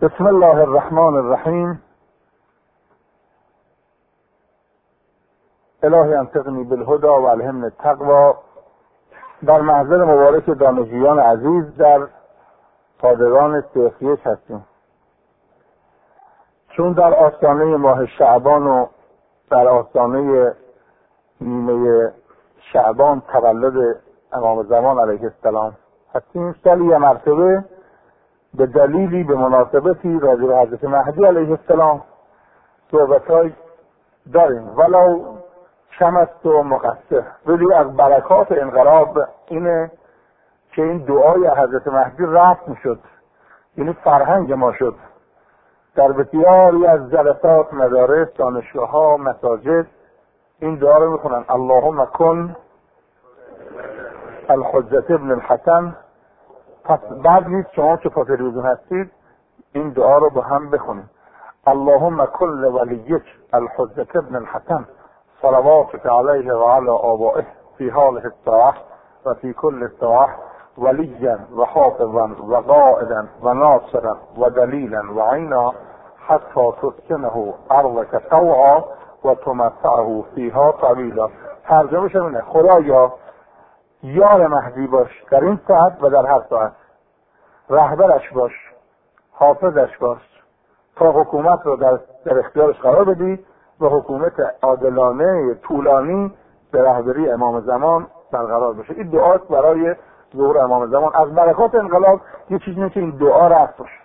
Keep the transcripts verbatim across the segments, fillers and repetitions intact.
بسم الله الرحمن الرحیم. الهی انطقنی بالهدى و الهمنی التقوی. در محضر مبارک دانشجویان عزیز در پادگان سیخیش هستیم. چون در آستانه ماه شعبان و در آستانه نیمه شعبان تولد امام زمان علیه السلام هستیم، سالی یه مرتبه به دلیلی به مناسبتی راجع به حضرت مهدی علیه السلام صحبت‌های داریم، ولو کم است و مقصر. ولی از برکات انقلاب اینه که این دعای حضرت مهدی رسم شد، یعنی فرهنگ ما شد. در بسیاری از جلسات، مدارس، دانشگاه‌ها، مساجد این دعا رو میخونن: اللهم کن الحجة ابن الحسن. پس بعد نیست شما که پا تلویزیون هستید این دعا رو با هم بخونید: اللهم کل ولیک الحجة ابن الحسن صلواتك علیه و علی آبائه فی حال الساعة و فی کل الساعة ولیا و حافظا و قائدا و ناصرا و دلیلا و عینا حتی تسکنه ارضک طوعا و تمتعه فیها طویلا. ترجمه شده خدایا یار مهدی باش در این ساعت و در هر ساعت، رهبرش باش، حافظش باش تا حکومت رو در, در اختیارش قرار بدی و حکومت عادلانه طولانی به رهبری امام زمان برقرار بشه. این دعاست برای ظهور امام زمان. از برکات انقلاب یه چیزی اینه که این دعا رفت باشه.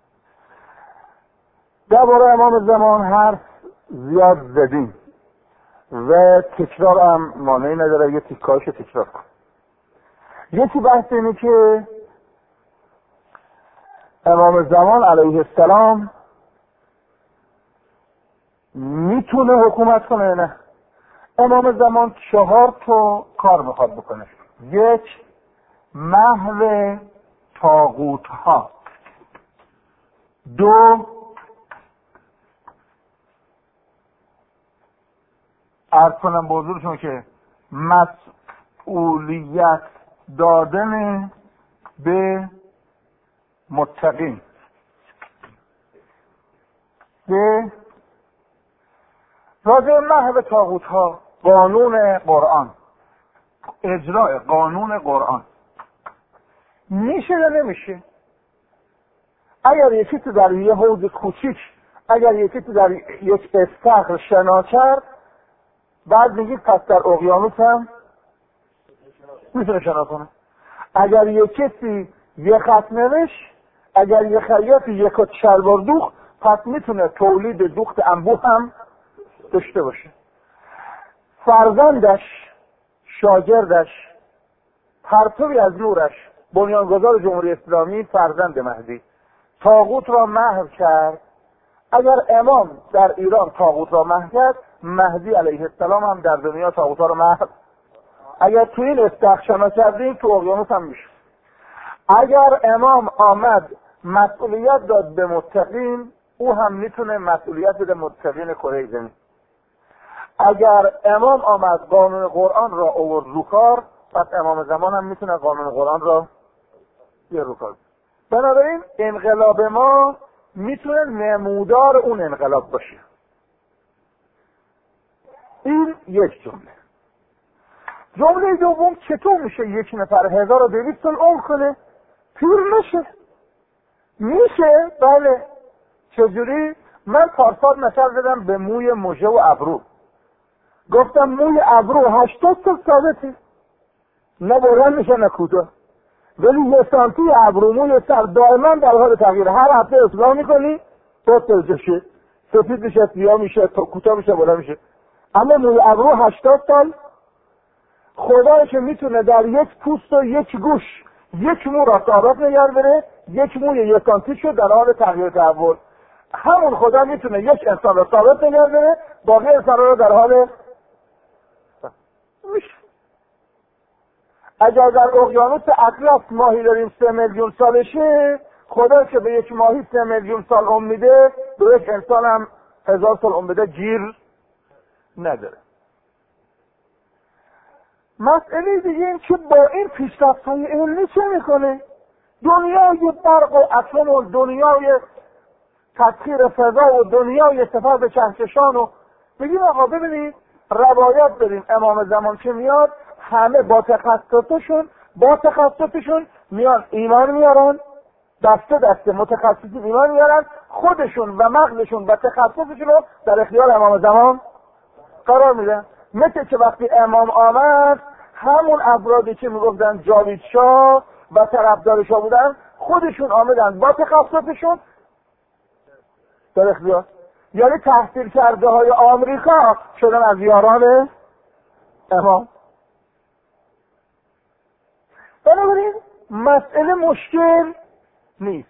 درباره امام زمان حرف زیاد زدیم و تکرار هم مانعی نداره، یه تیکایش تکرار کن. یکی بحث اینه که امام زمان علیه السلام میتونه حکومت کنه نه. امام زمان چهار تا کار میخواد بکنه. یک، محو طاغوت ها. دو، عرض کنم به حضورشون که مسئولیت دادن به متقین. سه، راجع محو طاغوت ها قانون قرآن، اجرای قانون قرآن میشه یا نمیشه؟ اگر یکی تو در یه حوض کوچیک، اگر یکی تو در یک استخر شنا کرد، بعد میگید پس در اقیانوس هم میتونه شنا کنه. اگر یک کسی یه خط نوشت، اگر یه خیاطی یک کت شلوار دوخت، پس میتونه تولید دوخت انبوه هم داشته باشه. فرزندش، شاگردش، پرتوی از نورش، بنیانگذار جمهوری اسلامی فرزند مهدی طاغوت را محو کرد. اگر امام در ایران طاغوت را محو کرد، مهدی علیه السلام هم در دنیا طاغوت را محو. اگر تو این استخر شنا کردیم تو اقیانوس هم میشه. اگر امام آمد مسئولیت داد به متقین، او هم میتونه مسئولیت بده متقین کره زمین. اگر امام آمد قانون قرآن را آورد رو کار، پس امام زمان هم میتونه قانون قرآن را بیاره رو کار. بنابراین انقلاب ما میتونه نمودار اون انقلاب باشه. این یک جمله. جمله دوم، چطور میشه یک نفر هزار و دویست سال عمر کنه پیر نشه؟ میشه، بله. چجوری؟ من پارسال مثال زدم به موی مژه و ابرو. گفتم موی ابرو هشتاد سال ثابته، نه بلند میشه نه کوتاه، ولی یه سانتی ابرو موی سر دائما در حال تغییر. هر هفته اصلاح میکنی تو تلجشه، سفید میشه، سیاه میشه، کوتاه میشه، بلند میشه. اما موی ابرو هشتاد سال. خدایی که میتونه در یک پوست و یک گوش یک مو را ثابت نگه داره، یک موی یک سانتی شد در حال تغییر تحول، همون خدا میتونه یک انسان را ثابت نگه داره، باقی انسان را در حال میشه. اگر در اقیانوس اطلس ماهی داریم سه میلیون سالشه، خدا که به یک ماهی سه میلیون سال عمر میده، به یک انسان هم هزار سال عمر بده گیر نداره. مسئله دیگه این که با این پیشرفت‌های علمی چه میکنه؟ دنیای برق و اتم و دنیای تسخیر فضا و دنیا یه سفر به کهکشان و بگیم آقا ببینید روایت داریم امام زمان که میاد همه با تخصصشون با تخصصشون میان ایمان میارن، دسته دسته متخصصین ایمان میارن، خودشون و مغزشون و تخصصشون رو در اختیار امام زمان قرار میدن. مثل که وقتی امام آمد همون افرادی که میگفتن جاوید شاه و طرفدار شاه بودن خودشون آمدن با تخصصشون در اختیار، یعنی تحصیل کرده های آمریکا شدن از یاران امام. بنابراین مسئله مشکل نیست.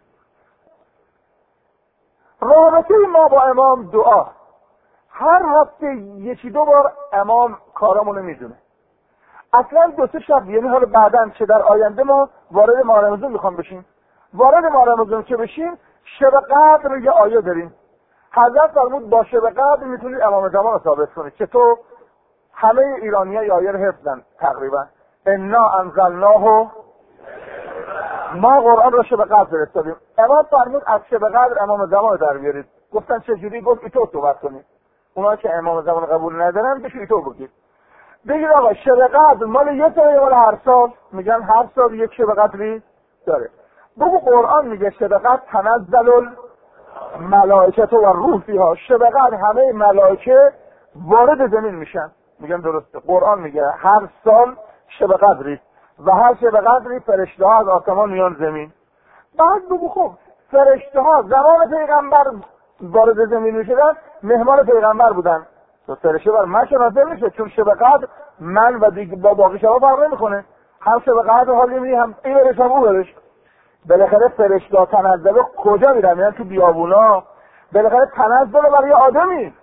رابطه ما با امام دعا، هر هفته یکی دو بار امام کارامونو میدونه. اصلا دو سه شب، یعنی حالا بعداً چه در آینده ما وارد ماه رمضان میخوام بشیم، وارد ماه رمضان که بشیم شب قدر یه آیه داریم. حضرت فرمود با شب قدر میتونید امام زمان رو ثابت کنید. چطور؟ همه ایرانی‌ها یه آیه رو حفظن تقریبا. انا انزلناه، ما قرآن رو شب قدر فرستادیم. امام فرمود از شب قدر امام زمان رو در بیارید. گفتن چجوری؟ گفت ایتو صحبت کنید. اونا که امام زمان قبول ندارن بشه ایتو بگید. بگید آقا شب قدر مال یه سال مال هر سال؟ میگن هر سال یک شب قدری داره. بگو قرآن میگه شب قدر تنزل الملائکه و روح فیها، شب قدر همه ملائکه وارد زمین میشن. میگن درسته، قرآن میگه هر سال شب قدری و هر شب قدری فرشته ها از آسمان میان زمین. بعد بگو خب فرشته ها زمان پیغمبر وارد زمین میشدن مهمان پیغمبر بودن، تو فرشته بر من شناسه میشه، چون شب قدر من و دیگه با باقی شبا فرق نمیکنه، هم شب قدر حالی میری هم این برش هم اون برش. بالاخره فرشته ها تنزل کجا میرن؟ میرن تو بیابونا. بالاخره تنزل برای آدمی.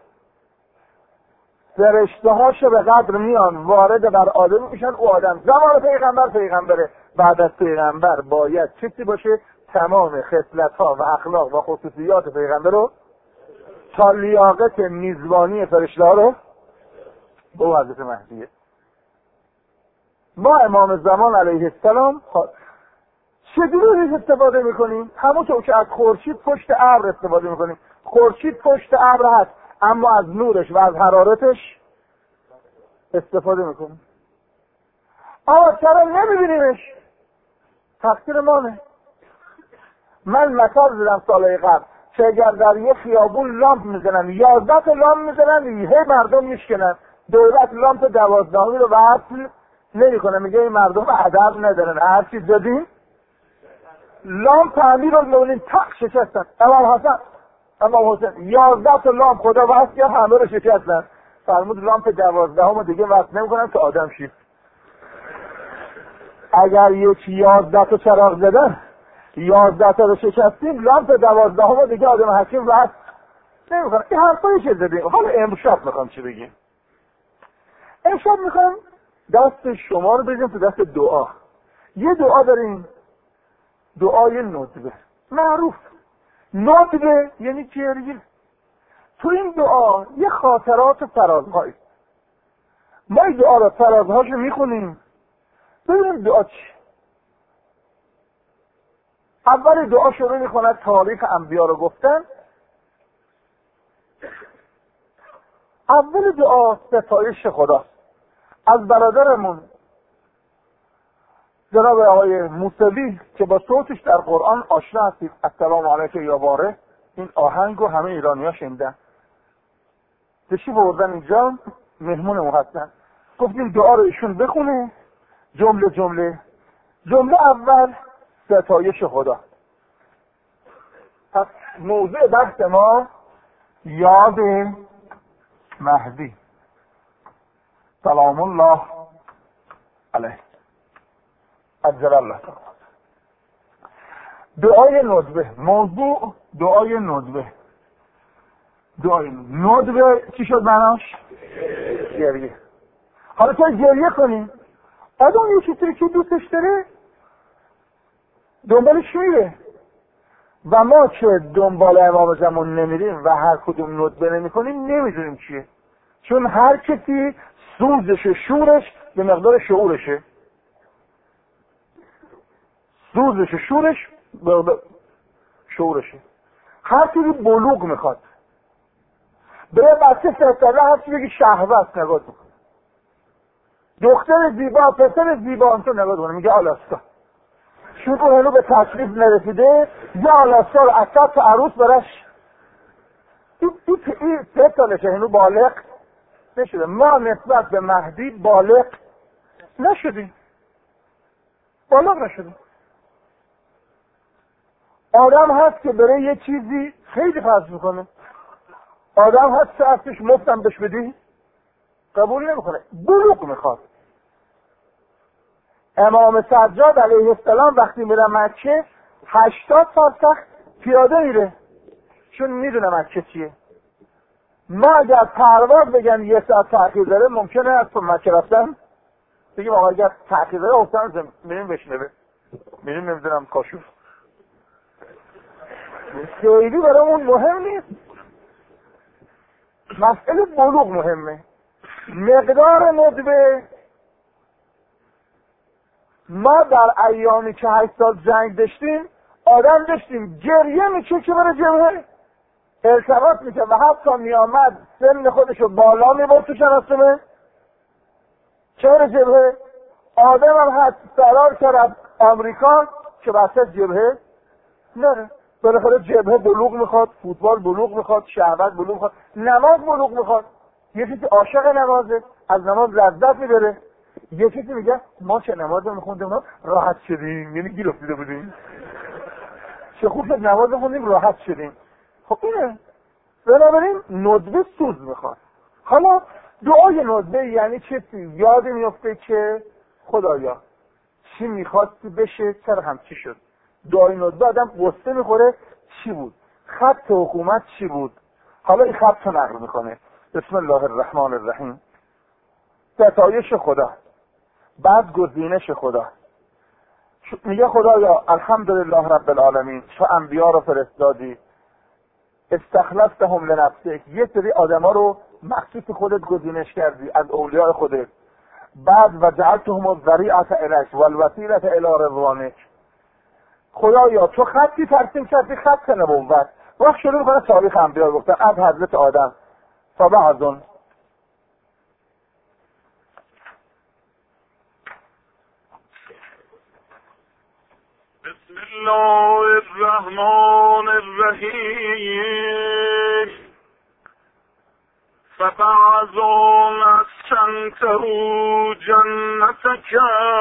فرشته ها شب قدر میان وارد بر آدم میشن. او آدم زمان پیغمبر پیغمبره، بعد از پیغمبر باید چیزی باشه تمام خصلت ها و اخلاق و خصوصیات پیغمبر رو تا لیاقت میزبانی فرشته ها رو به حضرت مهدیه. ما امام زمان علیه السلام چجوری استفاده میکنیم؟ همونطور که از خورشید پشت ابر استفاده میکنیم. خورشید پشت ابر هست اما از نورش و از حرارتش استفاده میکنیم. آقا چرا نمیبینیمش؟ تقصیر مانه. من مثال زدم سالهای قبل که اگر در یه خیابون لامپ میزنن یازده تا لامپ میزنن هی مردم میشکنن، دولت لامپ دوازدهمی رو وصل نمیکنه، میگه این مردم ادب ندارن، هر چیز دادیم لامپ تعمیر رو میبینیم تق شکستن. امام حسن امام حسین یازده تا لامپ خدا وصل کرد همه رو شکستن. فرمود لامپ دوازدهم دیگه وصل نمیکنن که آدم شید. اگر یکی یازده تا چراغ زدن یازده تا رو شکستیم لامپ دوازدهم دیگه آدم حکیم وصل نمیکنن. این حرفایی که زدیم. حالا امشب میخوام چی بگیم؟ امشب میخوام دست شما رو بگیم تو دست دعا. یه دعا داریم، دعای ندبه معروف. ندبه یعنی گریه. تو این دعا یه خاطرات فرازهایی. ما این دعا رو فرازهاشو میخونیم ببینیم دعا چی. اول دعا شروع میکنه تاریخ انبیا رو گفتن. اول دعا ستایش خدا از برادرمون جناب آقای موسوی که با صوتش در قرآن آشنا هستید. السلام علیکم یا باره، این آهنگ رو همه ایرانی ها شنیدن. تشریف آوردن اینجا مهمونمون هستن. گفتیم دعا رو ایشون بخونه جمله جمله. جمله اول ستایش خدا. پس موضوع بحث ما یاد مهدی سلام الله علیه عجل الله تعالی. دعای ندبه. موضوع دعای ندبه. دعای ندبه چی شد معناش؟ گریه. حالا تو گریه کنیم آدم یه چیزی که دوستش داره دنبالش میره و ما که دنبال امام زمان نمیریم و هر کدوم ندبه نمی کنیم نمیدونیم چیه، چون هر کسی سوزش و شورش به مقدار شعورشه. سوزش و شورش به شعورشه. هر چیزی بلوغ میخواد. به بچه سه ساله هر چیزی بگی شهوت نگاه میکنه. دختر زیبا، پسر زیبا هم تو نگاه میکنه میگه آلاسکا. چون اون هنو به تشریف نرسیده یا آلاسکا رو اصلا تو عروس برش این این سه سالشه هنو بالغ نشده. ما نسبت به مهدی بالغ نشدیم، بالغ نشدیم. آدم هست که برای یه چیزی خیلی خرج میکنه، آدم هست که اصلش مفتم بهش بدی قبول نمیکنه، بلوغ میخواد. امام سجاد علیه السلام وقتی میره مکه هشتاد سال سخت پیاده میره، چون میدونه مکه چیه. ما اگر پرواز بگن یه ساعت تأخیر داره ممکنه از تو مکه رفتن بگیم آقا اگر تأخیر داره افتان میریم بشنبه، میریم نمیدونم کاشوف. خیلی برامون مهم نیست. مسئله بلوغ مهمه. مقدار ندبه، ما در ایامی که هشت سال جنگ داشتیم آدم داشتیم گریه میشه که برای جبهه ارتباط میشه و حتی میامد سن خودشو بالا میبرد تو شناسمه چه برای جبهه. آدم هم هست فرار کرد آمریکا که وسط جبهه نره. بالاخره جبهه بلوغ میخواد، فوتبال بلوغ میخواد، شهوت بلوغ میخواد، نماز بلوغ میخواد. یکی که عاشق نمازه از نماز لذت میبره، یکی که میگه ما چه نماز رو میخوندیم راحت شدیم، یعنی گیر افتاده بودیم، چه خوب شد نماز خوندیم راحت شدیم. خب اینه. بنابراین ندبه سوز میخواد. حالا دعای ندبه یعنی چه؟ یادی میفته که خدایا چی میخواستی بشه چرا هم چی شد. دعای ندبه آدم قصه میخوره چی بود، خط حکومت چی بود، حالا این خط رو نقل میکنه. بسم الله الرحمن الرحیم. ستایش خدا، بعد گزینش خدا. میگه خدایا الحمدلله رب العالمین، چه انبیا رو فرستادی، استخلصتهم لنفسک، یه سری آدما رو مخصوص خودت گزینش کردی از اولیاء خودت. بعد و جعلتهم الذریعة الیک والوسیلة الی رضوانک. خدایا تو خطی ترسیم کردی، خط نبوت. وقت شروع میکنه تاریخ انبیا گفتن از حضرت آدم فبعضون. بسم الله الرحمن الرحیم. فبعضون اسکنته جنتک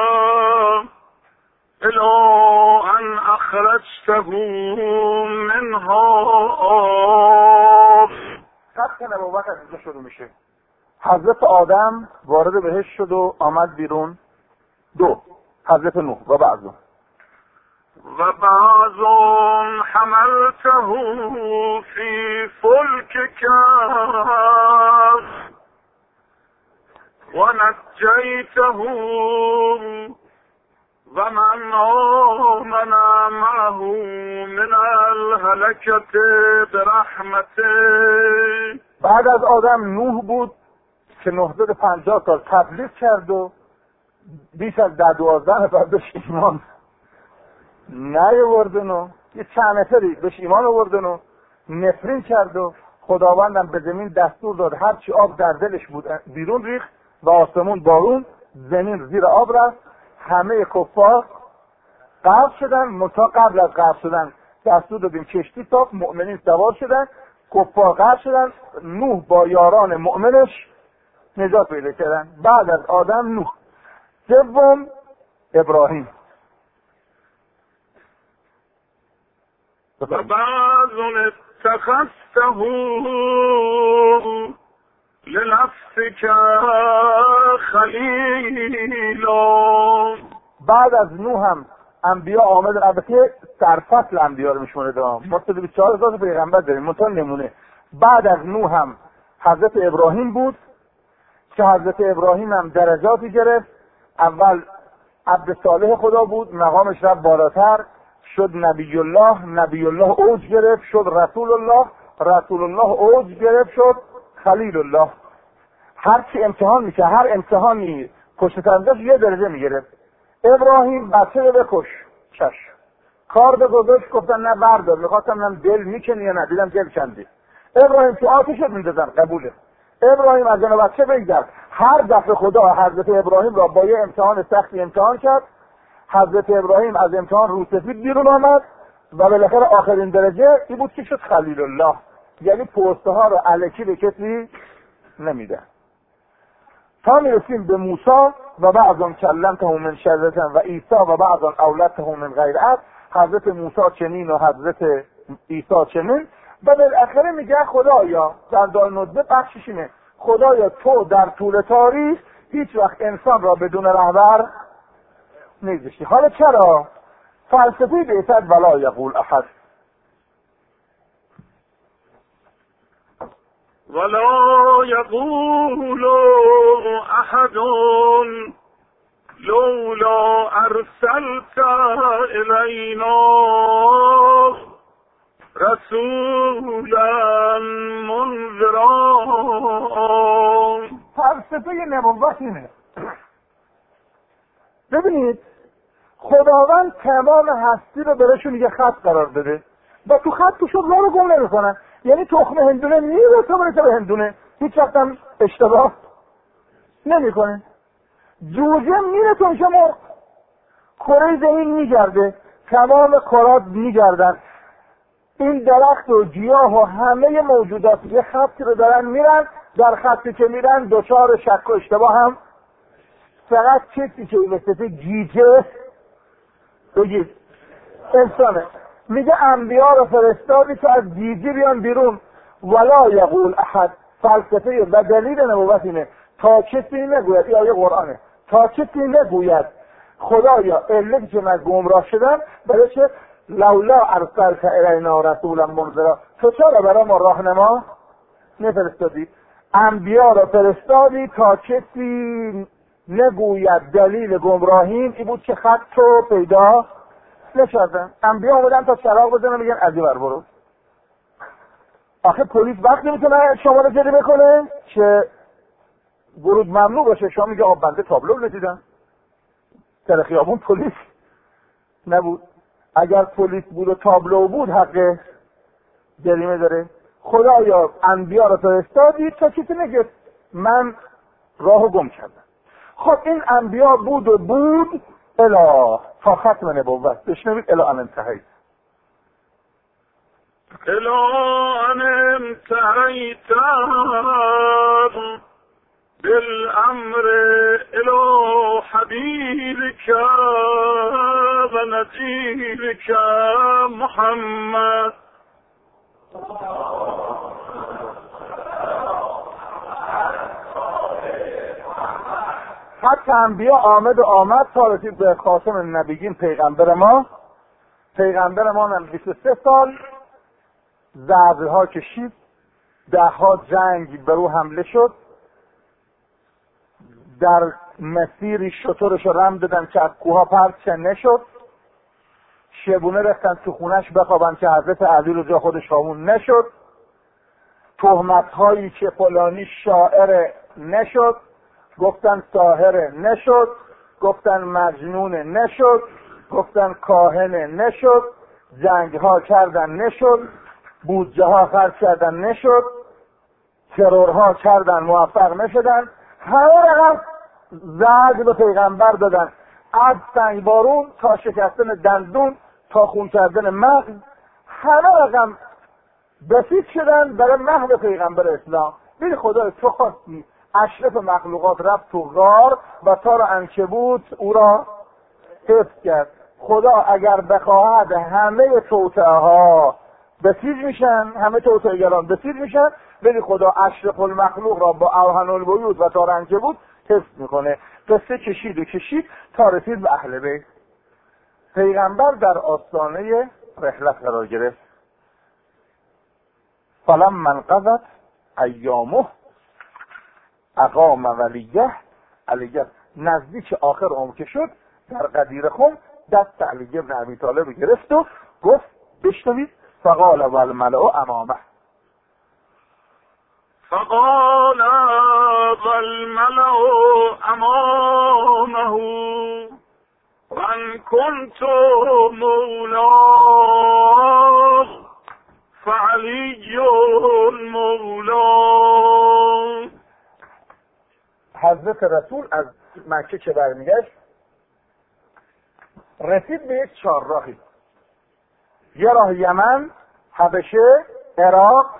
الی ان اخرجته منها. خط نبوت از اینجا شروع میشه. حضرت آدم وارد بهشت شد و آمد بیرون. دو حضرت نوح و بعضون و بعضون حملته فی فلکک و نجیته و من آمن معه من الهلکة برحمته. بعد از آدم نوح بود که نهصد و پنجاه سال تبلیغ کرد و بیش از ده دوازده نفر بهش ایمان نیاوردن و یه چند نفری بهش ایمان آوردن و نفرین کرد و خداوندم به زمین دستور داد هرچی آب در دلش بود بیرون ریخت و آسمون بارون، زمین زیر آب رفت. همه کفار غرق شدن. منتها قبل از غرق شدن دستور دادیم کشتی ساخت، مؤمنین سوار شدن، کفار غرق شدن. نوح با یاران مؤمنش نجات پیدا کردن. بعد از آدم نوح. سوم ابراهیم. و بعضون اتخذته لنفسک خلیلا. بعد از نوح هم انبیا آمدن. البته سرفصل انبیا رو میشونه دام. ما صد و بیست و چهار هزار پیغمبر داریم. مثلا نمونه بعد از نوح هم حضرت ابراهیم بود که حضرت ابراهیم هم درجاتی گرفت. اول عبد صالح خدا بود، مقامش رفت بالاتر، شد نبی الله. نبی الله اوج گرفت، شد رسول الله. رسول الله اوج گرفت، شد خلیل الله. هر چی امتحان میشه، هر امتحانی کشتن داشت یه درجه میگرفت. ابراهیم بچه رو بکش، چش. کار به گذاشت، گفتن نه بردار. میخواستم نم دل میکنی یا نه، دیدم دل کندی. ابراهیم تو آتش میندازن، قبوله. ابراهیم از جناب بچه بگذر. هر دفعه خدا حضرت ابراهیم را با یه امتحان سختی امتحان کرد. حضرت ابراهیم از امتحان روسفید بیرون آمد و بالاخره آخرین درجه این بود که شد خلیل الله، یعنی پوسته ها رو الکی به کسی نمیده. تا میرسیم به موسی و بعضان کلمته من شجرة و عیسی و بعضان اولدته من غیر اب. حضرت موسی چنین و حضرت عیسی چنین. و بالاخره میگه خدایا، در دعای ندبه بخشش اینه، خدایا تو در طول تاریخ هیچ وقت انسان را بدون رهبر نگذاشتی. حالا چرا؟ فلسفه بیتد ولا یقول احد. ولا يقول أحد لولا أرسلت إلينا رسولا منذرا. فلسفه نبوت اینه. ببینید خداوند تمام هستی رو برشون یه خط قرار بده و تو خط تو شد رو گم نمیکنن. یعنی تخم هندونه میره تو برسه به هندونه، هیچ وقت هم اشتباه نمیکنه. جوجه میره تو میشه مرغ. کره زمین میگرده، تمام کرات میگردن. این درخت و گیاه و همه موجودات یه خطی رو دارن میرن، در خطی که میرن دوچار شک و اشتباه هم. فقط کسی که این وسط گیجه بگید انسانه. میگه انبیا رو فرستادی که از گیجه بیان بیرون. ولا یقول احد. فلسفه و دلیل نبوت اینه تا کسی نگوید، این آیه قرآنه، تا کسی نگوید خدایا علتی که من گمراه شدم برای چه لولا ارسلت الینا رسولا منذرا، تو چرا برای ما راهنما نفرستادی؟ انبیا رو فرستادی تا کسی نگوید دلیل گمراهیم این بود که خط رو پیدا نشدن. انبیا آمدن تا چراغ بزنن میگن از این ور برو. آخه پلیس وقت نمیتونه شما رو جریمه کنه که ورود ممنوع باشه. شما میگه آب بنده تابلو ندیدن، در خیابون پلیس نبود. اگر پلیس بود و تابلو بود حق جریمه داره. خدایا انبیا رو فرستادی تا کسی نگه من راهو گم کردم. خب این انبیا بود و بود الا تا ختم نبوت. بشنوید الا ان انتهیت. الا ان انتهیت بالامر الى حبیبک و نذیرک محمد. حتی انبیا آمد و آمد تا رسید به خاتم نبیین پیغمبر ما. پیغمبر ما هم بیست و سه سال ضربه ها کشید، ده ها جنگ بر او حمله شد، در مسیری شترش رو رم دادن که از کوها پرت نشد، شبونه رفتن تو خونش بخوابن که حضرت علی رو جا خودش خوابون نشد، تهمت هایی که فلانی شاعر نشد، گفتن ساحر نشد، گفتن مجنون نشد، گفتن کاهن نشد، جنگ ها کردن نشد، بودجه ها خرج کردن نشد، ترورها کردن موفق نشدن. همه رقم زرد به پیغمبر دادن، از سنگ بارون تا شکستن دندون تا خون کردن مغز، همه رقم بسیط شدن برای محو پیغمبر اسلام. ببین خدا تو خواستی اشرف مخلوقات رفت تو غار و تار عنکبوت او را حفظ کرد. خدا اگر بخواهد همه توطئه ها بسیج میشن، همه توطئه گران بسیج میشن، ولی خدا اشرف المخلوق را با اوهن البیوت و تار عنکبوت حفظ میکنه. قصه کشید و کشید تا رسید به اهل بیت. پیغمبر در آستانه رحلت قرار گرفت. فلما انقضت ایامه اقام ولیه علیه. نزدیک آخر عمر که شد در قدیر خم دست علی ابن ابی طالب گرفت و گفت بشنوید فقال والملأ امامه. فقال والملأ امامه من من كنت مولاه فعلی مولاه. حضرت رسول از مکه که برمیگشت رسید به یک چهارراهی، یه راه یمن، حبشه، عراق،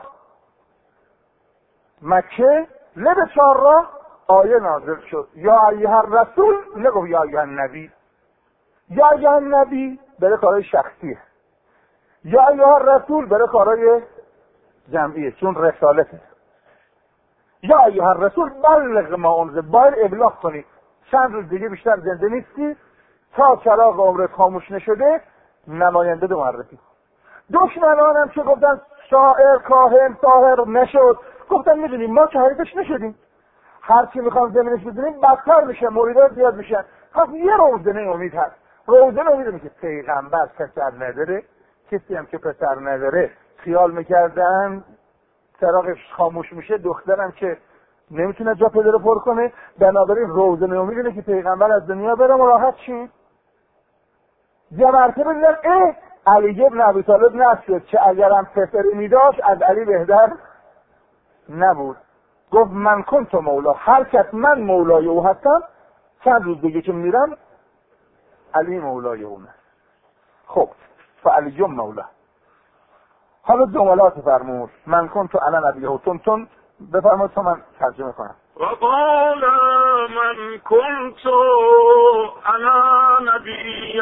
مکه. لب چهارراه آیه نازل شد یا ایها الرسول، نگو یا ایها النبی. یا ایها النبی برای کارهای شخصیه، یا ایها الرسول برای کارهای جمعیه، چون رسالته. یا ایها الرسول بلغ ما انزل، باید ابلاغ کنی. چند روز دیگه بیشتر زنده نیستی، تا چراغ عمرت خاموش نشده نماینده دو معرفی. دشمنان هم که گفتن شاعر، کاهن، ساحر نشد، گفتن میدونیم ما که حریفش نشدیم، هر چی میخوام زمینش بدونیم بدتر میشه، مریدات زیاد میشن. خب یه روزنه امید هست. روزنه امید میشه پیغمبر پسر نداره، کسی هم که پسر نداره خیال میکردن چراغش خاموش میشه، دخترم که نمیتونه جا پدر رو پر کنه، بنابراین روزنه امید اینه که پیغمبر از دنیا بره راحت شیم. یه مرتبه دیدن اه علی ابن ابی طالب نشد، که اگرم پسری میداشت از علی بهتر نبود. گفت من کنت مولا، هر کس من مولای او هستم، چند روز دیگه که میرم علی مولای اونه. خب فعلی مولا. حالا جملات فرمود من کنت انا نبیه تون بفرمایید تا من ترجمه کنم. وقال من كنت انا نبيه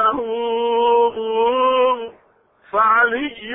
فعلی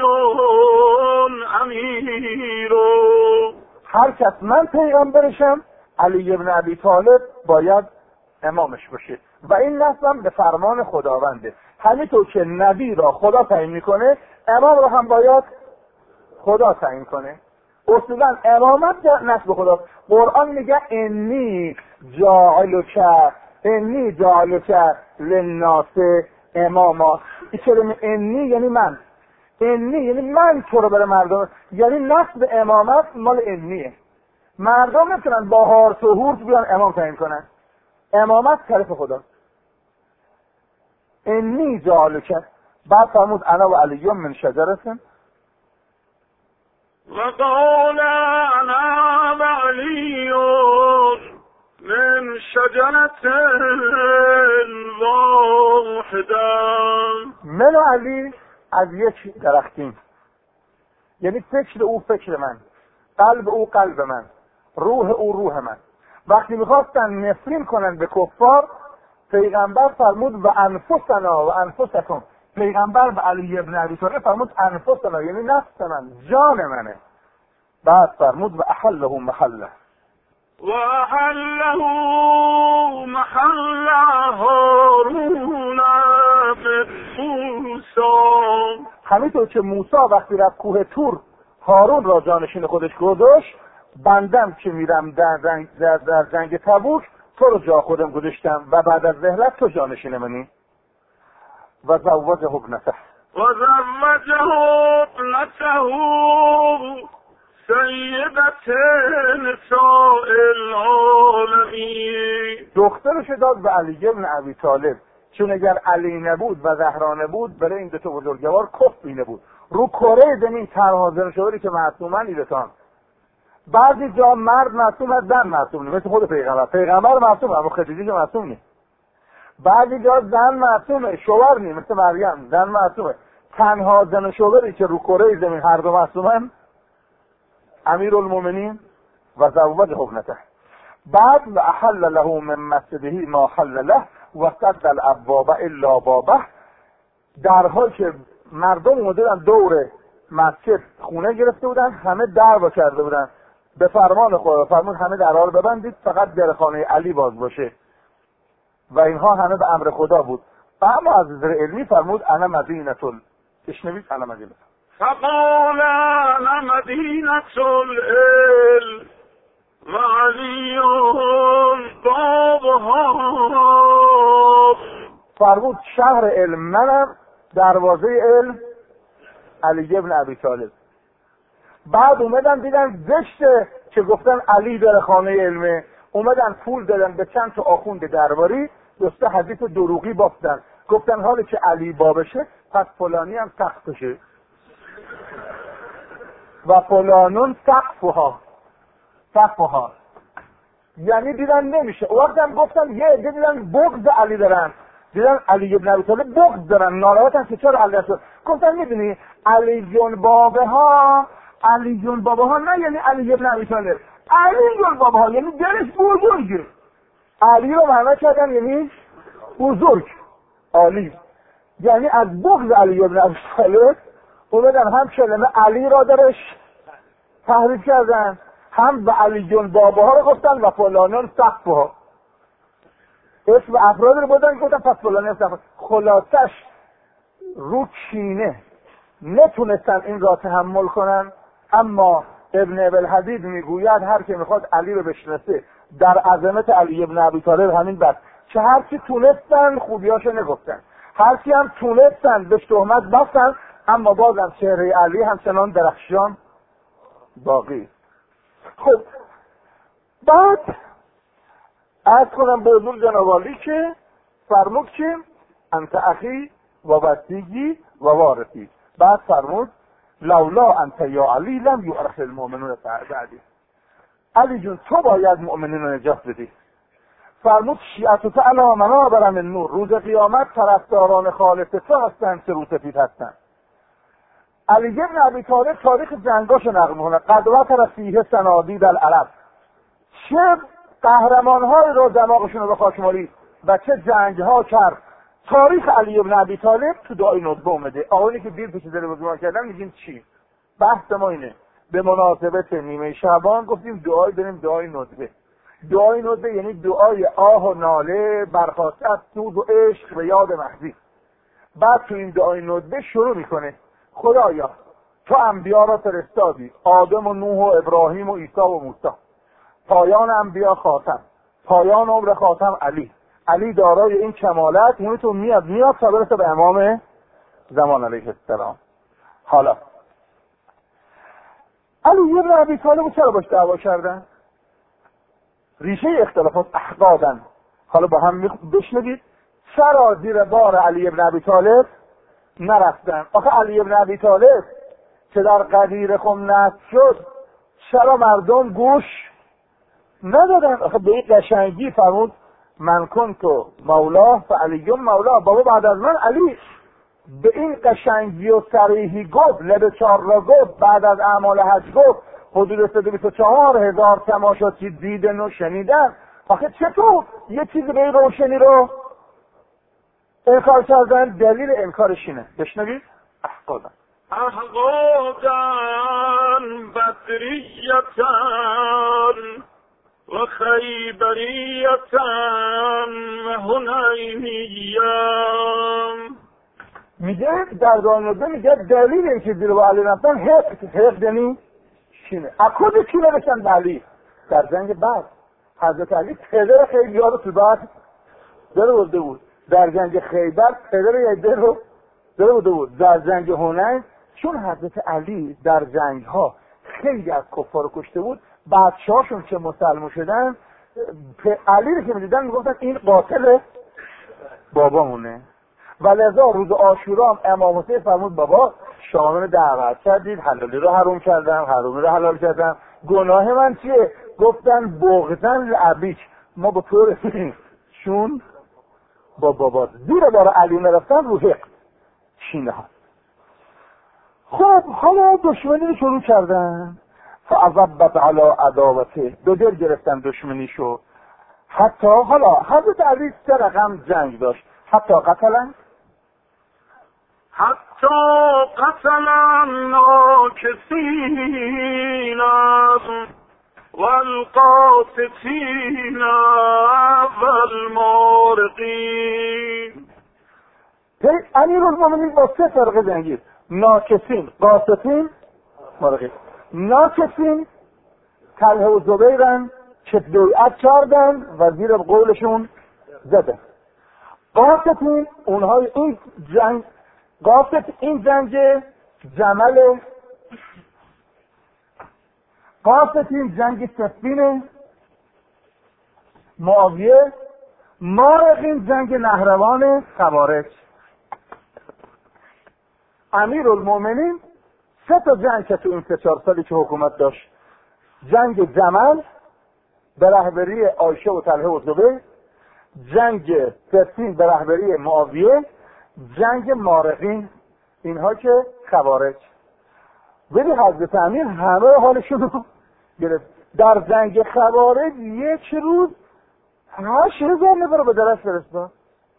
امیر. هر کس من پیغمبرشم علی ابن ابی طالب باید امامش باشه و این نصبم به فرمان خداونده. همینطور که نبی را خدا تعیین میکنه، امام را هم باید خدا تعیین کنه. اصولا امامت نصب خدا. قرآن میگه انی جاعلک انی جاعلک للناس اماما. این کلمه انی یعنی من، انی یعنی من تو رو برای مردم، یعنی نصب امامت مال انیه. مردم نمیتونن با هارت و هورت بیان امام تعیین کنن، امامت طرف خدا. انی جاعلک. بعد فرمود انا و علی من شجرتن وقال انا و علی من شجرة واحدة. من و علی از یک درختیم، یعنی فکر او فکر من، قلب او قلب من، روح او روح من. وقتی میخواستن نفرین کنن به کفار، پیغمبر فرمود و انفسنا و انفسکم. پیغمبر به علی ابن ابی طالب فرمود انفسنا یعنی نفس من، جان منه. بعد فرمود و احله محله و احله محل هارون موسی. همینطور که موسی وقتی رفت کوه تور هارون را جانشین خودش گذاشت، بندم که میرم در جنگ در, در جنگ تبوک تو رو جا خودم گذاشتم و بعد از رحلت تو جانشین منی. و زوجه ابنته و زوجه ابنته سیدت نساء العالمین. دخترش داد به علی ابن ابی طالب، چون اگر علی نبود و زهرا نبود برای این دو تا بزرگوار کفر نبود. رو کره زمین تنها زن شوهری که معصومن ایرتان. بعضی جا مرد معصوم است، زن معصوم نیست، مثل خود پیغمبر. پیغمبر معصومه اما خدیجه که معصوم نیست. بعضی جا زن معصومه، شوهر نیست، مثل مریم زن معصومه. تنها زن شوهری که رو کره زمین هر دو معصومن امیرالمومنین و زوجه ابنته. بعد و احل له من مسجده ما حل له و سد الابواب الا بابه. در حال که مردم اومدن دور مسجد خونه گرفته بودن، همه در با کرده بودن، به فرمان خدا فرمود همه درها رو ببندید فقط در خانه علی باز باشه و اینها همه به امر خدا بود. و اما از نظر علمی فرمود انا مدینه تشنوید انا مدینه فقال انا مدینه العلم و علی بابها. فرمود شهر علم منم، دروازه علم علی ابن ابی طالب. بعد اومدن دیدن زشته که گفتن علی در خانه علمه، اومدن پول دادن به چند تا آخوند درباری، دوسته حدیث دروغی بافتن. گفتن حالی که علی بابشه پس فلانی هم سقفشه و فلانون سقفها سقفها، یعنی دیدن نمیشه. وقتم گفتن یه عده دیدن بغض علی دارن، دیدن علی ابن ابی طالب بغض دارن، ناراحتن که چرا علی هست. گفتن میدونی علی جون بابه ها، علی جون بابه ها نه یعنی علی ابن ابی طالب، علی جون بابه ها یعنی دلش بزرگه. علی رو معنی کردن یعنی بزرگ، عالی، یعنی از بغض علی ابن ابی طالب اومدن هم کلمه علی را درش تحریف کردن، هم به علی جون بابه ها رو گفتن و فلانان سقف ها، اسم افراد رو بودن گفتن پس فلانان سقف. خلاصش رو کینه نتونستن این را تحمل کنن. اما ابن ابوالحدید میگوید هر که میخواد علی رو بشناسه در عظمت علی ابن ابی طالب همین بس که هر کی تونستن خوبیاشو نگفتن، هر کی هم تونستن بهش تهمت بستن، اما بازم چهره علی همچنان درخشان باقی. خب بعد از کنم به حضور جناب عالی که فرمود که انت اخی و وصیی و وارثی. بعد فرمود لولا انت یا علی لم یعرف المؤمنون بعدی. علی جون تو باید مؤمنین رو نجات بدی. فرمود شیعت علی منابر من نور، روز قیامت طرفداران خالص تو هستند که رو سفید هستند. علی ابن ابی طالب تاریخ جنگاشو نقل میکنه. قد وتر فیه صنادید العرب، چه قهرمان‌هایی رو دماغشون رو به خاک مالید و چه جنگ‌ها کرد. تاریخ علی ابن ابی طالب تو دعای ندبه اومده. آقایی که دیر پیش دل بزرگ کردن میگیم چی؟ بحث ما اینه. به مناسبت نیمه شعبان گفتیم دعای بریم دعای ندبه. دعای ندبه یعنی دعای آه و ناله برخاسته از سوز و عشق به یاد مهدی. بعد تو این دعای ندبه شروع میکنه خدایا تو انبیا را فرستادی، آدم و نوح و ابراهیم و عیسی و موسی، پایان انبیا خاتم، پایان عمر خاتم علی، علی دارای این کمالت، یعنی تو میاد میاد تا برسه به امام زمان علیه السلام. حالا علی ابن ابی طالب چرا باش دعوا کردن؟ ریشه اختلافات احقادن. حالا با هم بشنوید چرا زیر بار علی ابن ابی طالب نرفتن. آخه علی ابن ابی طالب که در قدیر خم نصب شد چرا مردم گوش ندادن؟ آخه به این قشنگی فرمود من کنتو مولاه فعلی مولاه، بابا بعد از من علی. به این قشنگی و صریحی گفت، لب چار را گفت، بعد از اعمال حج گفت، حدود صد و بیست و چهار هزار تماشاچی دیدن و شنیدن. آخه چطور یه چیزی به روشنی رو انکار کردن؟ دلیل انکارش اینه، بشنوید. احقادن احقادن بدریتن و خیبریتن و هنینیم. میگه در دانلوده میگه دلیل این که زیر با علی رفتن حق حق یعنی چینه. اکود چینه بشن علی در جنگ بعد حضرت علی پدر خیلی ها رو تو بعد داره بوده بود. در جنگ خیبر پدر یده رو داره بوده بود. در جنگ هنین چون حضرت علی در جنگ ها خیلی از کفار رو کشته بود، بچه هاشون که مسلمان شدن علی رو که میدیدن میگفتن این قاتل بابامونه. و لذا روز عاشورا هم امام حسین فرمود بابا شامل دعوت کردید، حلالی رو حروم کردم، حرومی رو حلال کردم، گناه من چیه؟ گفتن بغضن لعبیک، ما با تو رسیدیم چون با بابات. زیر بار علی نرفتن رو حق چینه ها. خب حالا دشمنی رو شروع کردن، فعذبت علی عداوته، دو دل گرفتن دشمنیشو. حتی حالا حضرت علی سه رقم جنگ داشت، حتی قتلن حتی قتلن ناکسین والقاسطین والمارقین. امیرالمومنین با سه فرقه جنگید، ناکسین، قاسطین، مارقین. ناکسین طلحه و زبیرن که بیعت کردن و زیر قولشون زدن. قاسطین اونهای این جنگ، قاسط این جنگ جمل، قاسطین جنگ سفین معاویه، مارقین جنگ نهروان خوارج. امیرالمومنین سه تا جنگ که تو این سه چهار سالی که حکومت داشت، جنگ جمل به رهبری عایشه و طلحه و زبیر، جنگ صفین به رهبری معاویه، جنگ مارقین، اینها که خوارج. ولی حضرت امیر همه حالشون رو گرفت. در جنگ خوارج یک روز هشت هزار نفر رو به درش فرستاد.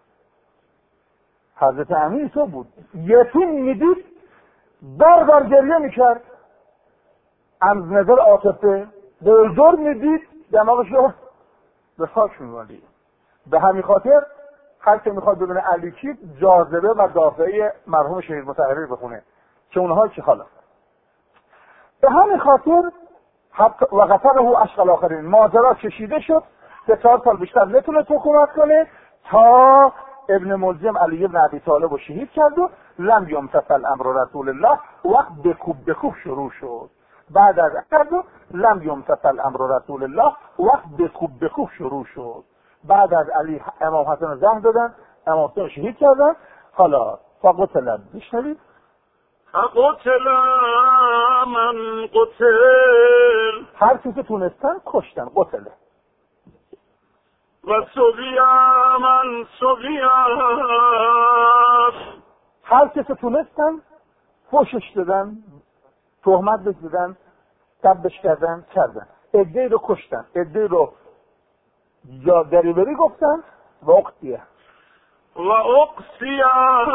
حضرت امیر تو بود، یتیم میدید بار بار گریه میکرد، از نظر عاطفه دلدر میدید دماغش رو به خاک میوالید. به همین خاطر هر که میخواد بدون علی کی جاذبه و دافعه مرحوم شهید مطهری بخونه که اونها چه حالا. به همین خاطر و قتله اشقى الاخرین، ماجرا کشیده شد که چهار سال بیشتر نتونه حکومت کنه تا ابن ملجم علی بن ابی طالب رو شهید کرد و لم یمتثل امر رسول الله، وقت بکوب بکوب شروع شد. بعد از کرد و لم یمتثل امر رسول الله، وقت بکوب بکوب شروع شد. بعد از علی امام حسن رو زهر دادن، امام حسن رو شهید کردن. حالا فقتل بشنوید فقتل من قتل، هر چی که تونستن کشتن، قتله. و سوی من سوی، هر چی که تونستن فوشش دادن، تهمت بهش دادن، تبش کردن کردن. عده‌ای رو کشتن، عده‌ای رو یا دریوری گفتن و اقتیه و اقصیا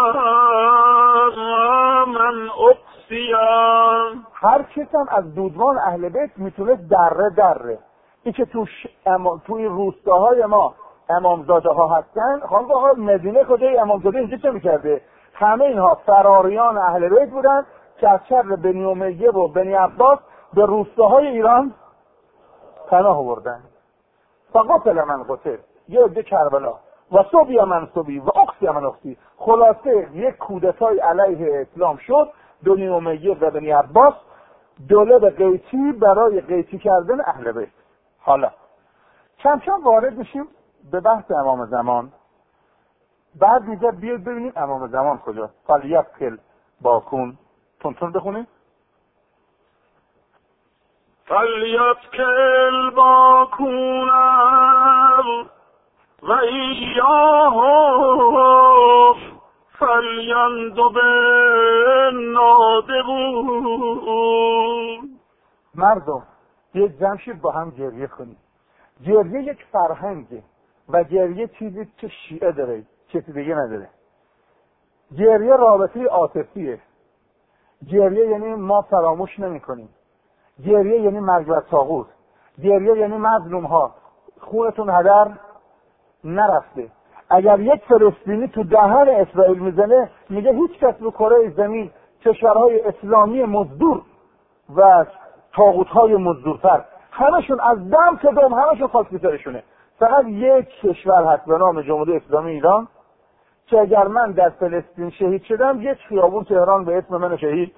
من اقصیا. هر کس هم از دودمان اهل بیت میتونه دره دره. این که تو اما توی روستاهای ما امامزاده ها هستن، خانم آقا مدینه کجای امامزاده اینجا چه میکرده؟ همه اینها فراریان اهل بیت بودن که از شر بنی امیه و بنی عباس به روستاهای ایران پناه آوردن. فقتل من قتل، یه عده کربلا، و صبی من صبی و اقصی من اقصی. خلاصه یک کودتای علیه اسلام شد، بنی امیه و بنی عباس دولت قیچی برای قیچی کردن اهل بیت. حالا کم کم وارد میشیم به بحث امام زمان. بعد میگه بیاید ببینیم امام زمان کجاست. فلیبکل باکون، تون بخونیم. فلیبکل باکون و ایاه فلیندب نادبون. مردم یک جمشید با هم گریه کنید. گریه یک فرهنگه و گریه چیزی که شیعه داره، چیزی دیگه نداره. گریه رابطه عاطفیه. گریه یعنی ما فراموش نمی کنیم. گریه یعنی مرگ بر طاغوت. گریه یعنی مظلوم ها خونتون هدر نرفته. اگر یک فلسطینی تو دهن اسرائیل میزنه، میگه هیچ کس رو کره زمین کشورهای اسلامی مزدور و طاغوت‌های مزدورتر همشون از دم تا دم همشون خاکسپیترشونه. فقط یک کشور هست به نام جمهوری اسلامی ایران که اگر من در فلسطین شهید شدم، یک خیابون تهران به اسم من شهید.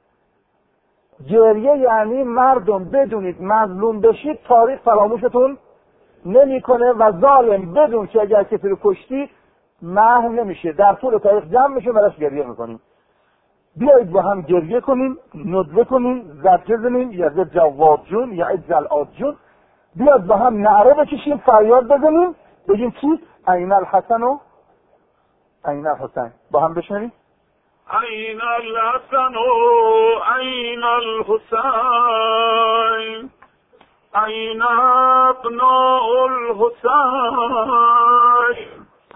گریه یعنی مردم بدونید مظلوم بشید تاریخ فراموشتون نمیکنه و ظالم بدون که اگر کسی رو کشتی محو نمیشه، در طول تاریخ جمع میشه براش گریه میکنیم. بیایید با هم گریه کنیم، ندوه کنیم، زجه بزنیم، یا جواد جون یا جلعاد جون. بیاد با هم نعره بکشیم، فریاد بزنیم، بگیم چی؟ این الحسن و این الحسین. با هم بشنویم. این الحسن و این الحسین، این ابناء الحسین،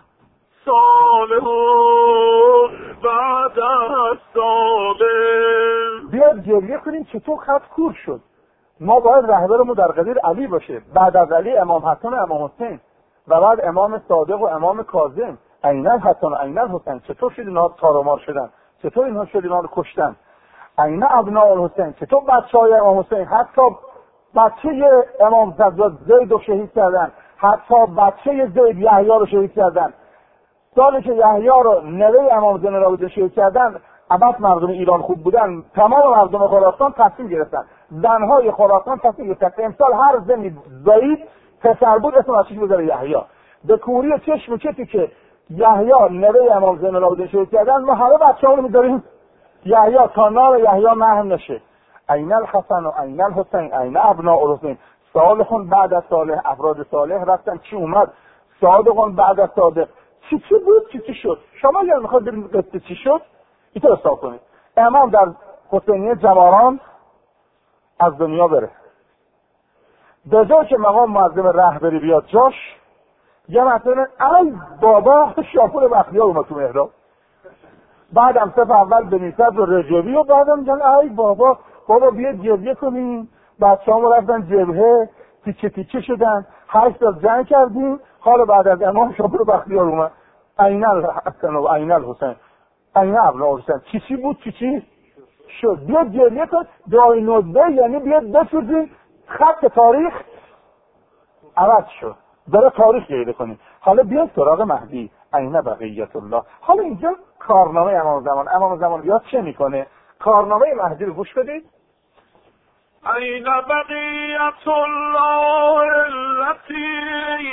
صالحون بعد از صالح. بیاد گریه کنیم چطور خط کور شد. ما باید رهبرمون در قدیر علی باشه، بعد از علی امام حسن و امام حسین و بعد امام صادق و امام کاظم. این الحسن و این الحسین، چطور شد اینها تارمار شدن؟ چطور اینها شد اینها رو کشتن؟ این ابناء الحسین، چطور بچه های امام حسین حتی بچه امام زید رو شهید کردن، حتی بچه زید یحیی رو شهید کردن. سالی که یحیی رو نوه امام زین العابدین شهید کردن، ابد مردم ایران خوب بودن، تمام مردم خراسان تصمیم گرفتن، زنهای خراسان تصمیم گرفتن امسال هر زنی زید پسر بود اسم بچه‌ش بذاره یحیی. به کوری چشم و کسی که یحیی نوه امام زین العابدین شهید کردن، ما همه بچه‌ها رو می‌ذاریم یحیی تا نام یحیی محو نشه. عین الحسن و عین الحسین عین ابناء الحسین، صالحون بعد از صالح، افراد صالح رفتن، چی اومد؟ صادقون بعد از صادق. چی چی بود چی چی شد؟ شما اگر میخواد ببینید قصه چی شد اینطور حساب کنید. امام در حسینیه جواران از دنیا بره، به جای که مقام معظم رهبری بیاد جاش، یه مثلا ای بابا شاپور بختیار اومد تو محراب، بعدم صف اول بنیصد و رجوی و بعدم میگن ای بابا بابا بیا جبهه کنیم. بچه‌ها رفتن جبهه، تیکه تیکه شدن، هشت سال جنگ کردیم. حالا بعد از امام شاپور بختیار اومد، عین الحسن و عین الحسین عین ابناء الحسین. چی چی بود چی چی شد؟ بیا جبهه کن دای ندبه، یعنی بیا بسوزیم خط تاریخ عوض شد، داره تاریخ جیده کنیم. حالا بیا سراغ مهدی، عین بقیت الله. حالا اینجا کارنامه امام زمان. امام زمان بیاد چه میکنه؟ کارنامه مهدی رو گوش بدید. عین بقیت الله التي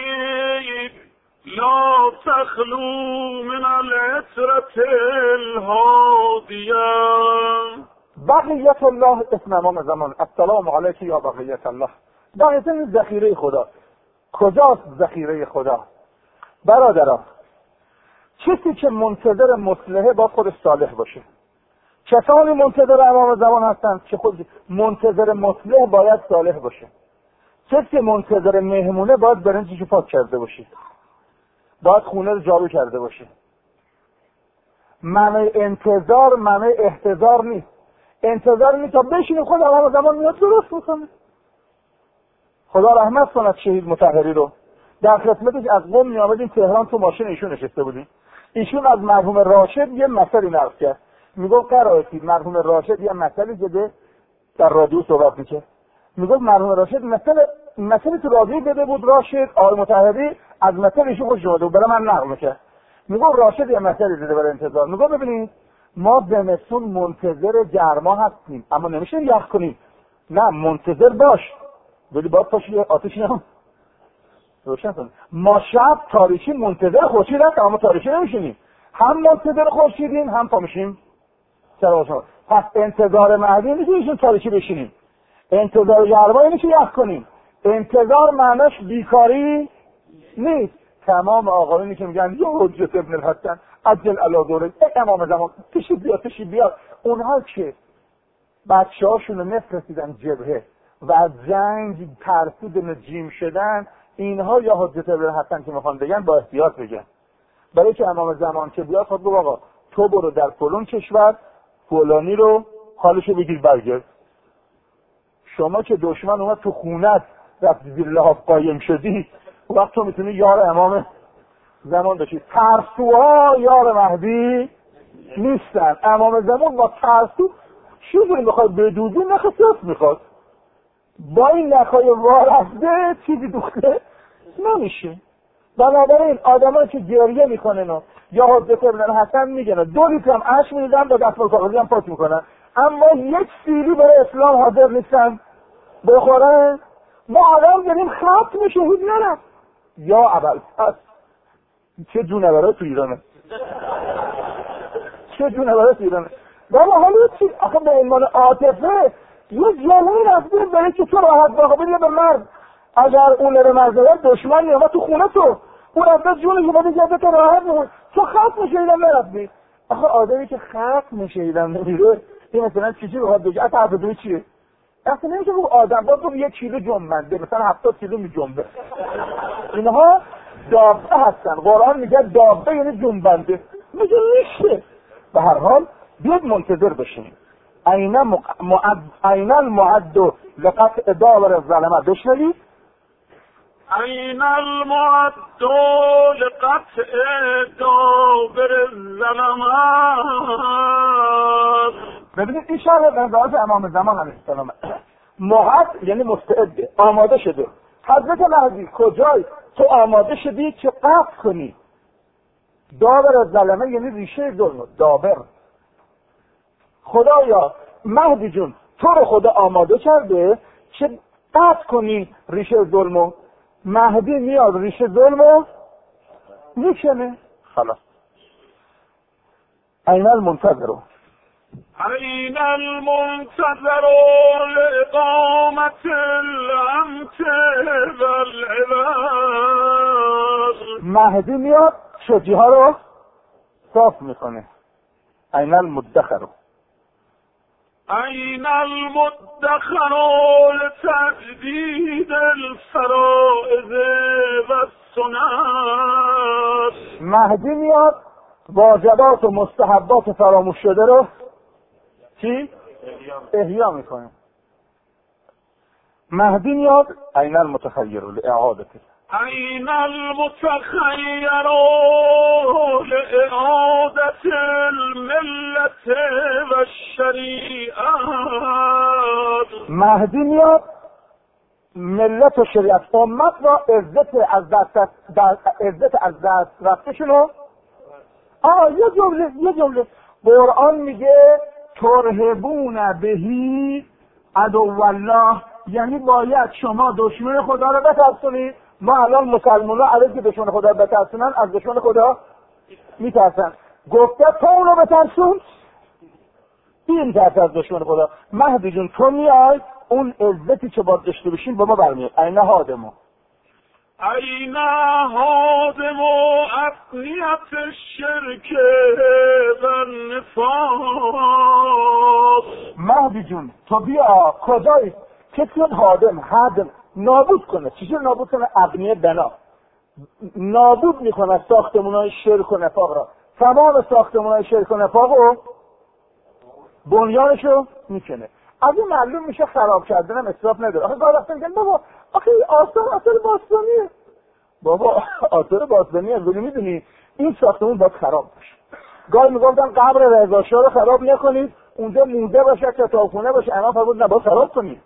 لا تخلو من العترة الهادیه. بقیت الله اسم امام زمان. السلام علیک یا بقیت الله. بقیت این ذخیره خدا. کجاست ذخیره خدا؟ برادران، کسی که منتظر مصلحه با خودش صالح باشه. کسانی منتظر امام زمان هستند که خود منتظر مصلح باید صالح باشه. کسی منتظر مهمونه باید برنجشو پاک کرده باشه، باید خونه رو جارو کرده باشه. معنی انتظار معنی احتضار نیست. انتظار نیست تا بشینیم خود امام زمان میاد درست میکنه. خدا رحمت کند شهید مطهری رو. در خدمتش از قم می آمدیم تهران، تو ماشین ایشون نشسته بودیم. ایشون از مرحوم راشد یه مسئله نقل کرد. میگفت قرائتی مرحوم راشد یه مسئله زده در رادیو صحبت میکرد. میگفت مرحوم راشد مسئله مسئله تو رادیو بده بود، راشد آقای مطهری از مسئله ایشون خوش اومده بود، برای من نقل میکرد. میگفت راشد یه مسئله زده برای انتظار. میگفت ببینید ما زمستون منتظر گرما هستیم اما نمیشه یخ کنیم. نه منتظر باش، ولی باید پاشی آتشی هم روشن کنیم. ما شب تاریکی منتظر خورشید هستیم اما تاریکی نمیشینیم، هم منتظر خورشیدیم هم پا میشیم چرا شما. پس انتظار مهدی نیست ایشون تاریکی بشینیم، انتظار گرما نمیشه یخ کنیم. انتظار معناش بیکاری نیست. تمام آقایونی که میگن یا حجت ابن الحسن عجل علی دوره امام زمان تشی بیا تشی بیا، اونها که بچه هاشون رو نفرستیدن جبهه و از جنگ ترسید نجیم شدن، اینها یا حجت ابن الحسن که میخوان بگن با احتیاط بگن. برای که امام زمان که بیاد خود بگو آقا تو برو در فلان کشور فلانی رو حالشو بگیر برگرد. شما که دشمن اومد تو خونت رفت زیر لحاف قایم شدی، وقت تو میتونی یار امام زمان بشی. ترسوها یار مهدی نیستن. امام زمان با ترسو چیزی میخواد بدوزی نخ سفت میخواد، با این نخای وارفته چیزی دوخته نمیشه. بنابراین آدمایی که گریه میکنن یا حضرت ابن الحسن میگن دو لیتر هم اش میدن با دستمال کاغذی هم پاک میکنن، اما یک سیلی برای اسلام حاضر نیستن بخورن. ما آدم داریم ختم شهید نرم یا اول پس چه جونورای تو ایرانه چه جونورای تو ایرانه. بابا حالا چی آخه به عنوان عاطفه یه جلوی رفته برای که تو راحت باقا بده به مرد. اگر اون رو مرزویت دشمن نیامد تو خونه تو اون رفته جونش رو بده جده تو راحت نمون تو ختم شهیدم نرفتی. آخه آدمی که ختم شهیدم نمیره این مثلا چیزی بخواد بگه اصلا حرف دوی چیه؟ اصلا نمیشه که آدم باید تو یک کیلو جنبنده مثلا هفتاد کیلو می جنبه. اینها دابه هستن. قرآن میگه دابه یعنی جنبنده. میگه میشه. به هر حال بیاد منتظر بشینیم. عین معد عین المعد لقطع دابر الظلمه. بشنوید عین المعد لقطع دابر الظلمه. ببینید این شرح نظرات امام زمان علیه السلام. معد یعنی مستعد، آماده شده. حضرت مهدی کجای تو آماده شدی که قطع کنی دابر الظلمه یعنی ریشه ظلم. دابر خدایا مهدی جون تو رو خدا آماده کرده که قطع کنی ریشه ظلمو. مهدی میاد ریشه ظلمو میکنه. خلاص این المنتظر این المنتظر لإقامة الأمت والعباد. مهدی میاد شجی ها رو صاف میکنه. این المدخر این المدخر لتجدید الفرائض والسنن. مهدی میاد واجبات و مستحبات فراموش شده رو چی؟ احیا میکنه. مهدی میاد این المتخیر لإعادته. این المتخیر لإعادة الملت و الشریعت. مهدی میاد ملت و شریعت امت را عزت از دست عزت از دست رفتشونو. آه یه جمله یه جمله قرآن میگه ترهبون بهی عدو الله، یعنی باید شما دشمن خدا رو بترسونید. ما الان مسلمان ها علیه که دشمن خدا بترسونن از دشمن خدا میترسن. گفته تو اونو بترسون، این ترس از دشمن خدا. مهدی جون تو میای اون عزتی که باید داشته بشین با ما برمیاد. این هادمو این هادم و افنیت الشرک و النفاق. مهدی جون تو بیا کجایی کسی هادم هادم نابود کنه. چیزی نابود کنه؟ ابنیه بنا نابود میکنه ساختمونای شرک و نفاق را. تمام ساختمونای شرک و نفاق رو بنیانشو میکنه. از این معلوم میشه خراب کردن هم اسراف نداره. آخه گاه وقتا میگن بابا آخه آثار آثار باستانیه. بابا آثار باستانیه ولی میدونی این ساختمون باید خراب بشه. گاهی میگفتن قبر رضا شاه رو خراب نکنید، اونجا موزه باشه کتابخونه باشه، انا فرمود نباید خراب کنید.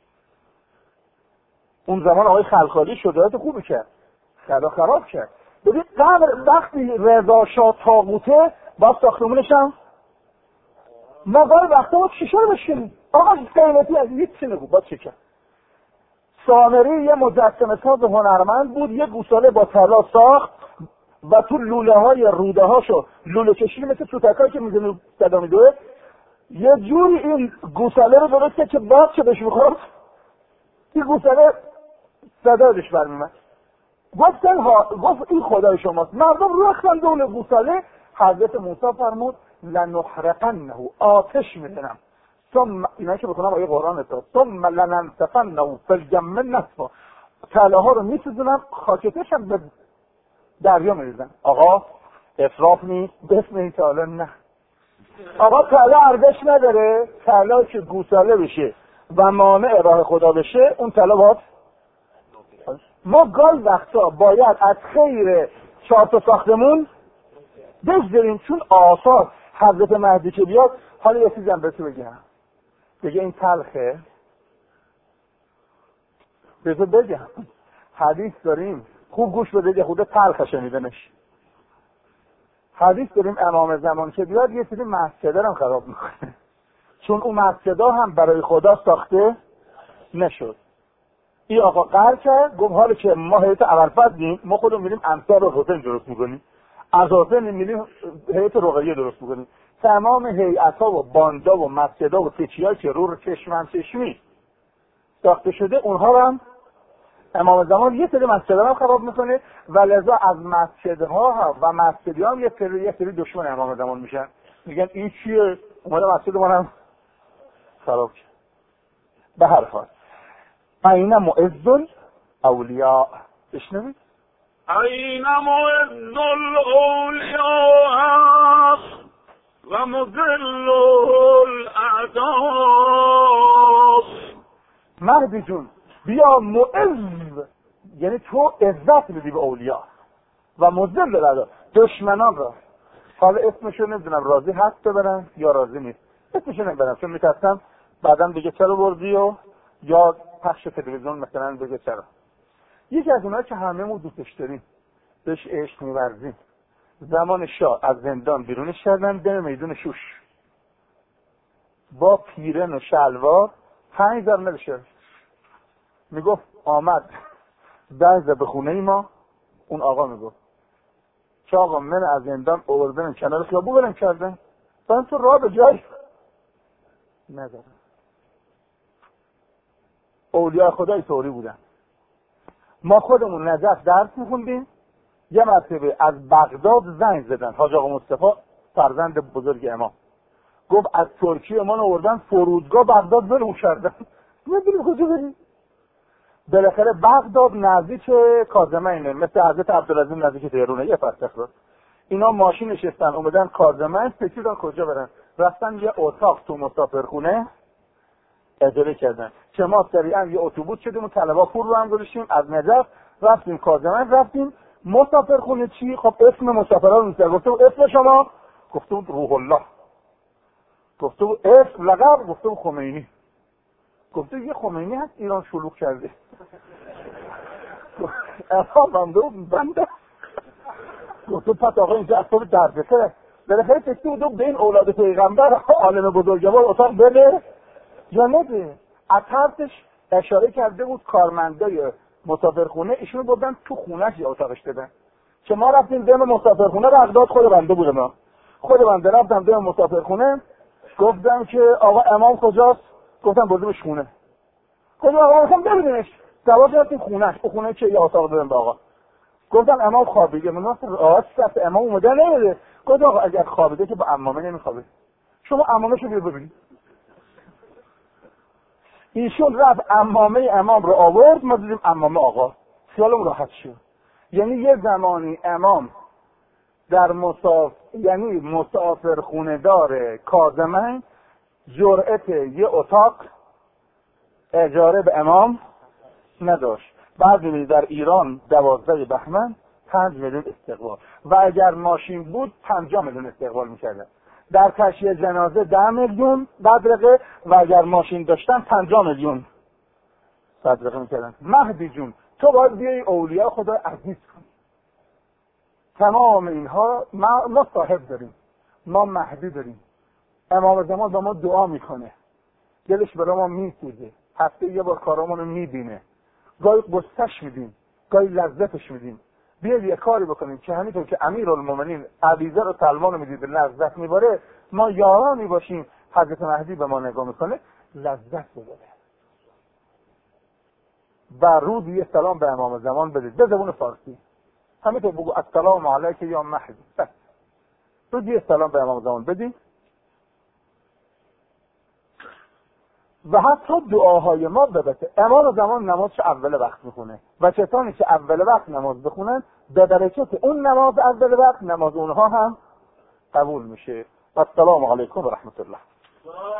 اون زمان آقای خلخالی شجاعت خوبی کرد، خدا خراب کرد. ببین قبر وقتی رضا شاه طاغوته با ساختمونش هم ما گاهی وقتا باید شیشه رو بشکنیم. آقا قیمتی از هیچ چی نگو باید چه کرد. سامری یه مجسمه ساز هنرمند بود، یه گوساله با طلا ساخت و تو لوله های روده هاشو لوله کشی مثل سوتکایی که میزنه صدا میدوه یه جوری این گوساله رو درست کرد که بعد چه بهش میخورد این گوساله صدا بهش برمیمد. گفتن ها گفت این خدای شماست. مردم رفتن دور گوساله. حضرت موسی فرمود لنحرقنه، آتش میزنم. ثم اینا که بکنم آیه قرآن است. ثم لننسفنه فی الجم نسفا، طلا ها رو میسوزونم خاکتش هم به دریا میریزن. آقا اسراف نیست؟ بسم این طلا نه. آقا طلا ارزش نداره. طلا که گوساله بشه و مانع راه خدا بشه اون طلا باید. ما گال وقتا باید از خیر چهار تا ساختمون بگذاریم، چون آثار حضرت مهدی که بیاد. حالا یه چیزی هم بهتون بگم، بگه این تلخه، بهتون بگم حدیث داریم، خوب گوش بده، خود تلخه شنیدنش. حدیث داریم امام زمان که بیاد یه سری مسجد هم خراب میکنه، چون اون مسجدها هم برای خدا ساخته نشد. این آقا قرار کرد گفت حالا که ما هیئت ابوالفضلیم ما خودمون میریم انصار و حسین درست میکنیم، از حسین میریم هیئت رقیه درست میکنیم. تمام هیئت‌ها و باندا و مسجدها و تکیه‌ها که رو چشمن چشمی ساخته شده اونها رو هم امام زمان یه سری مسجدها هم خراب میکنه و لذا از مسجدها و مسجدی‌ها هم یه سری یه سری دشمن امام زمان میشن، میگن این چیه اومده مسجد ما هم خراب کرد. به هر حال این معز الاولیاء بشنوید. این معز الاولیاء و مذل الاعداء. مهدی جون بیا معز، یعنی تو عزت میدی به اولیا و مذل الاعداء دشمنان را. حالا اسمشو نمیدونم راضی هست ببرن یا راضی نیست، اسمشو نمیبرم چون میترسم بعدم بگه چرا بردی و یا پخش تلویزیون مثلا بگه چرا. یکی از اونها که همه ما دوستش داریم بهش عشق می‌ورزیم، زمان شاه از زندان بیرونش کردن به میدون شوش با پیرن و شلوار پنج زر نبشه. میگفت آمد بعض به خونه ما، اون آقا میگفت که آقا من از زندان آوردن کنار خیابون برن کردن من تو راه به جای ندارم. اولیاء خدای طوری بودن. ما خودمون نجف درس میخوندیم، یه مرتبه از بغداد زنگ زدن حاج آقا مصطفی فرزند بزرگ امام، گفت از ترکیه ما آوردن فرودگاه بغداد ولمون کردن. نمیدونی کجا بریم. بالاخره بغداد نزدیک کاظمینه، مثل حضرت عبدالعظیم نزدیک تهرانه، یه فرسخ رو. اینا ماشین نشستن اومدن کاظمین، فکر کجا برن، رفتن یه اتاق تو مسافرخونه اجاره کردن که ما سریعا یه اتوبوس شدیم و طلبا پول رو هم گذاشتیم از نجف رفتیم کاظمین. رفتیم مسافرخونه. چی؟ خب اسم مسافرها رو می‌ذاره. گفتم اسم شما؟ گفتم روح الله. گفتم اسم لقب؟ گفتم خمینی. گفتم یه خمینی هست ایران شلوغ کرده. اصلا بنده بنده گفتم پس آقا اینجا اصلا دردسره. بالاخره فکر بودم به این اولاد پیغمبر عالم بزرگوار اتاق بده یا نده. از طرفش اشاره کرده بود کارمندای مسافرخونه ایشون بردن تو خونهش یا اتاقش دادن. که ما رفتیم دم مسافرخونه بغداد، خود بنده بودم، ما خود بنده رفتم دم مسافرخونه، گفتم که آقا امام کجاست؟ گفتم بردیمش خونه. گفتم آقا میخوام ببینیمش. دوباره رفتیم خونهش. او خونه که یه اتاق دادم به آقا. گفتم امام خوابیده. من گفتم آقا سفت امام اومده نمیده. گفتم آقا اگر خوابیده که با عمامه نمیخوابه، شما عمامه‌شو بیا ببین. ایشون رفت عمامه امام رو آورد، ما دیدیم عمامه آقا. خیالم راحت شد. یعنی یه زمانی امام در مسافر یعنی مسافر خونه دار کاظمین جرأت یه اتاق اجاره به امام نداشت. بعد می‌بینید در ایران دوازده بهمن پنج میلیون استقبال و اگر ماشین بود پنجاه میلیون استقبال می‌کردن. در تشییع جنازه ده میلیون بدرقه و اگر ماشین داشتن پنجاه میلیون بدرقه می‌کردن. مهدی جون تو باید بیای اولیاء خدا عزیز کنی. تمام اینها ما, ما صاحب داریم، ما مهدی داریم. امام زمان با ما دعا میکنه، دلش برای ما میسوزه، هفته یه بار کارامونو میبینه، گاهی قصهش میدیم، گاهی لذتش میدیم. بیاید یه کاری بکنیم که همینطور که امیرالمومنین عبیزه رو سلمان رو میدید لذت میبره، ما یارانی باشیم حضرت مهدی به ما نگاه میکنه لذت ببره. و رود یه سلام به امام زمان بدید به زبان فارسی، همینطور بگو السلام علیک یا مهدی، بس رود یه سلام به امام زمان بدید. و حتی دعاهای ما ببته. امام زمان نمازش اول وقت میخونه و کسانی که اول وقت نماز بخونن به برکت اون نماز اول وقت نماز اونها هم قبول میشه. السلام علیکم و رحمت الله.